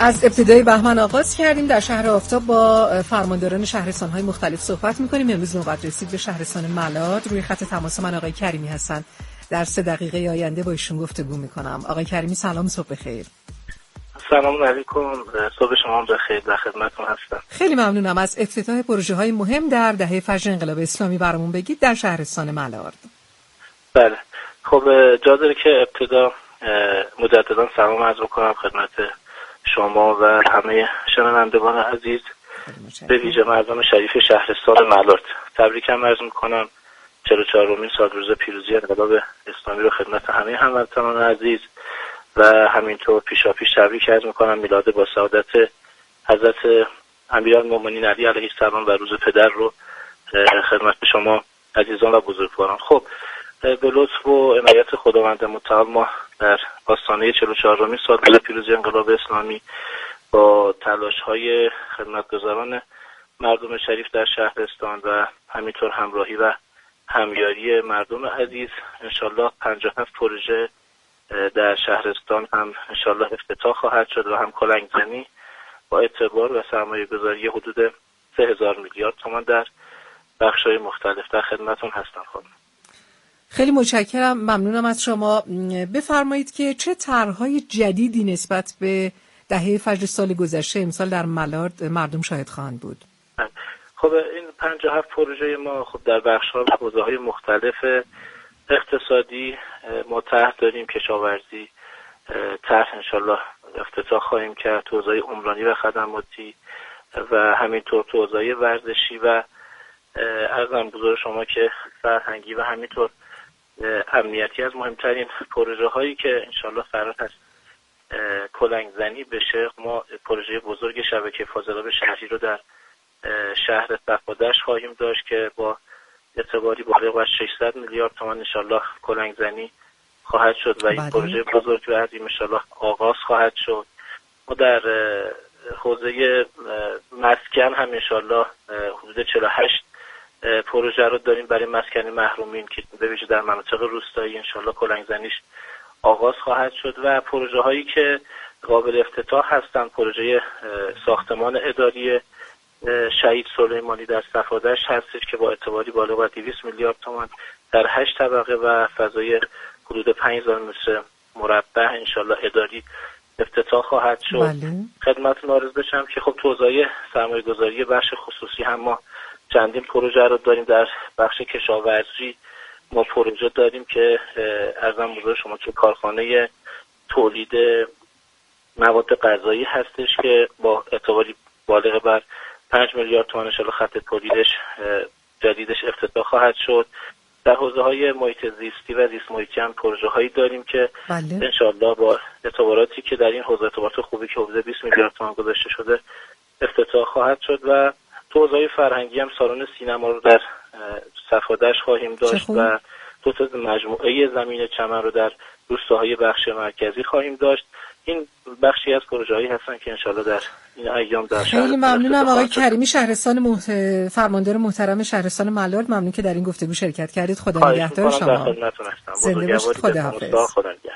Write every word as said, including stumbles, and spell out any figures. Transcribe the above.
از ابتدای بهمن آغاز کردیم. در شهر آفتاب با فرمانداران شهرستان‌های مختلف صحبت می‌کنیم. امروز نوبت رسید به شهرستان ملاد. روی خط تماس من آقای کریمی هستن. در سه دقیقه آینده با ایشون گفتگو می‌کنم. آقای کریمی سلام، صبح بخیر. سلام علیکم، صبح شما بخیر، در خدمتتون هستم. خیلی ممنونم. از افتتاح پروژه‌های مهم در دهه فجر انقلاب اسلامی برامون بگید در شهرستان ملاد. بله، خب جا داره که ابتدا مجددا سلام عرض بکنم خدمت شما و همه شنوندگان عزیز، به ویژه مردم شریف شهرستان ملاد. تبریکم عرض میکنم چهل و چهارمین سالروز پیروزی انقلاب اسلامی رو خدمت همه هموطنان عزیز و همینطور پیشاپیش تبریک عرض میکنم میلاد با سعادت حضرت امیرالمومنین علی علیه السلام و روز پدر رو خدمت شما عزیزان و بزرگواران. خب به لطف و عنایت خداوند متعال ما در آستانه چهل و چهارمین سالروز پیروزی انقلاب اسلامی با تلاش‌های خدمتگزاران مردم شریف در شهرستان و همینطور همراهی و همیاری مردم عزیز انشالله پنجاه و هفت پروژه در شهرستان هم انشالله افتتاح خواهد شد و هم کلنگزنی با اعتبار و سرمایه گذاری حدود سه هزار میلیارد تومان در بخش‌های مختلف در خدمتون هستم. خانم خیلی متشکرم، ممنونم از شما. بفرمایید که چه طرح‌های جدیدی نسبت به دهه فجر سال گذشته امسال در ملاد مردم شاهد خواهند بود؟ خب این پنجاه و هفت پروژه ما خب در بخش‌ها و حوزه‌های مختلف اقتصادی ما طرح داریم، کشاورزی طرح انشالله افتتاح خواهیم کرد، تو حوزه عمرانی و خدماتی و همینطور تو حوزه ورزشی و عرضم بزرگ شما که فرهنگی و همینطور امنیتی از مهمترین پروژه هایی که انشالله قرار هست کلنگ زنی بشه. ما پروژه بزرگ شبکه فاضلاب شهری رو در شهر صفادش خواهیم داشت که با اعتباری بالغ بر ششصد میلیارد تومان انشالله کلنگ زنی خواهد شد و این بله. پروژه بزرگ و عظیم انشالله آغاز خواهد شد. ما در حوزه مسکن هم انشالله حدود چهل و هشت پروژه رو داریم برای مسکن محرومین که به ویژه در مناطق روستایی انشالله کلنگ زنیش آغاز خواهد شد و پروژه هایی که قابل افتتاح هستند پروژه ساختمان اداری شهید سلیمانی در صفادش هستش که با اعتباری بالغ بر دویست میلیارد تومان در هشت طبقه و فضای حدود پنج هزار متر مربع انشالله اداری افتتاح خواهد شد. بله. خدمتتون عرض بشم که خب توزیع سرمایه گذاری بخش خصوصی هم ما چندین پروژه رو داریم. در بخش کشاورزی ما پروژه داریم که ارزم بزرگ شما که کارخانه تولید مواد غذایی هستش که با اعتباری بالغ بر پنج میلیارد تومان انشالله خط تولیدش جدیدش افتتاح خواهد شد. در حوزه های محیط زیستی و زیست محیطی هم پروژه هایی داریم که بله. انشالله با اعتباراتی که در این حوزه اعتبارات خوبی که حدود بیست میلیارد تومان گذاشته شده افتتاح خواهد شد و تو حوزه فرهنگی هم سالن سینما رو در صفادش خواهیم داشت و دو تا مجموعه زمین چمن رو در روستاهای بخش مرکزی خواهیم داشت. این بخشی از پروژه‌هایی هستن که انشالله در این ایام در شهر. خیلی ممنونم آقای کریمی، شهرستان محت... فرماندار محترم شهرستان ملاد. ممنون که در این گفتگو شرکت کردید. خدا نگهدار شما. خدمتتون هستم. زنده باشید. خدا حافظ.